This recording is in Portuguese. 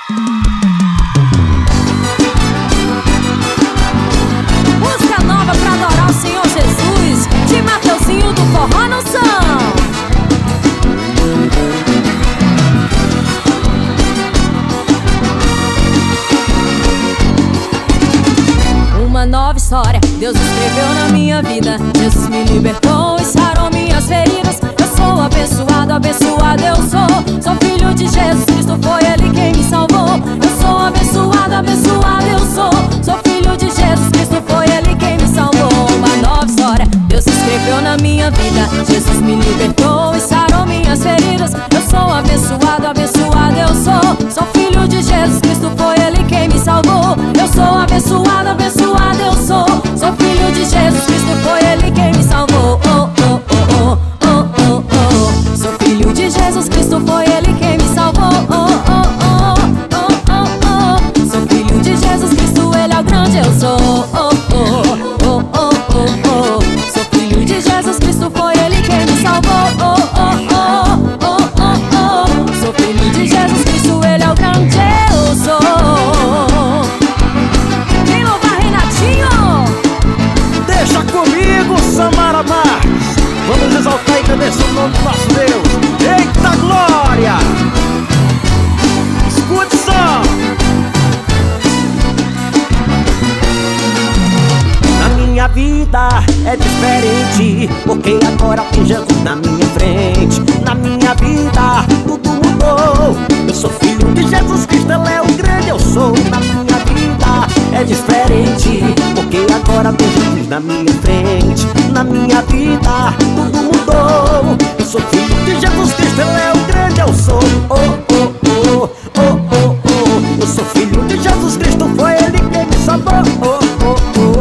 Música nova pra adorar o Senhor Jesus, de Mateuzinho do Forró Noção. Uma nova história Deus escreveu na minha vida. Jesus me libertou e sarou minhas feridas. Eu sou abençoado, abençoado eu sou. Sou filho de Jesus Cristo, foi Ele quem me salvou. Eu sou abençoado, abençoado eu sou. Sou filho de Jesus Cristo, foi Ele quem me salvou. Uma nova história Deus escreveu na minha vida. Jesus me libertou e sarou minhas feridas. Eu sou abençoado, abençoado eu sou. Sou filho de Jesus Cristo, foi Ele quem me salvou. Eu sou abençoado, abençoado eu sou. Sou filho de Jesus Cristo, foi Ele quem me salvou. Oh, oh, oh, oh, oh, oh, oh. Sou filho de Jesus Cristo, foi Ele quem me salvou. Oh, oh, oh, oh, oh, oh. Sou filho de Jesus Cristo, Ele é o grande eu sou. Oh, oh, oh, oh, oh, oh. Sou filho de Jesus Cristo, foi Ele quem me salvou. Oh, oh, oh, oh, oh, oh. Sou filho de Jesus Cristo, Ele é o grande eu sou. Quem louva Renatinho? Deixa comigo, Samara Marques. Vamos exaltar e agradecer o nome do nosso Deus. Eita glória! Escute só! Na minha vida é diferente, porque agora tem Jesus na minha frente. Na minha vida tudo mudou. Eu sou filho de Jesus Cristo, Ele é o grande eu sou. Na minha vida é diferente, porque agora tem Jesus na minha frente. Na minha vida tudo mudou. Eu sou filho de Jesus Cristo, Ele é o grande eu sou. Oh, oh, oh, oh, oh, oh. Eu sou filho de Jesus Cristo, foi Ele quem me salvou. Oh, oh, oh.